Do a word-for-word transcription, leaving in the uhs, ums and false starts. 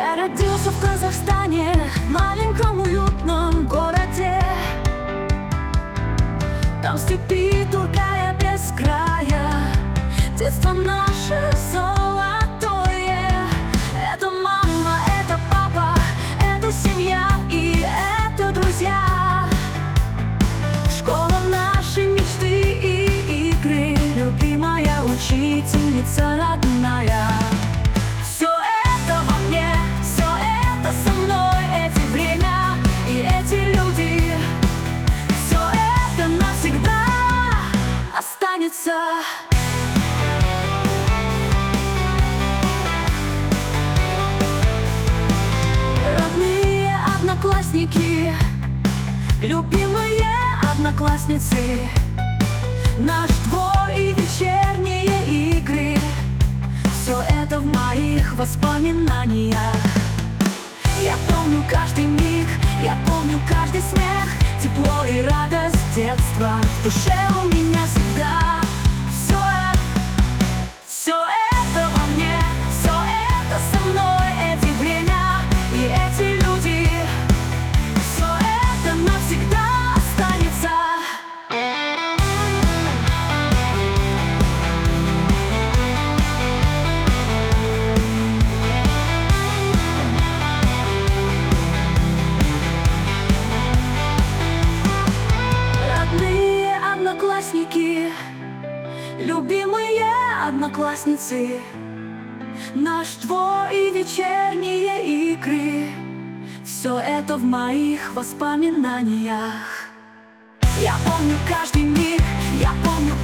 Я родился в Казахстане, маленьком уютном городе. Там в степи другая без края. Детство наше золотое. Это мама, это папа, это семья и это друзья. Школа нашей мечты и игры, любимая учительница родная. Все это во мне, все это со мной, эти время и эти люди. Все это навсегда останется. Родные одноклассники, любимые одноклассницы, наш двор и вечерние игры. Все это в моих воспоминаниях. Я помню каждый миг, я помню каждый смех, тепло и радость детства в душе у меня всегда. Все, все это во мне, все это со мной, эти время и эти люди. Все это навсегда останется. Родные одноклассники, любимые одноклассницы, наш двор и вечерние игры. Все это в моих воспоминаниях. Я помню каждый миг, я помню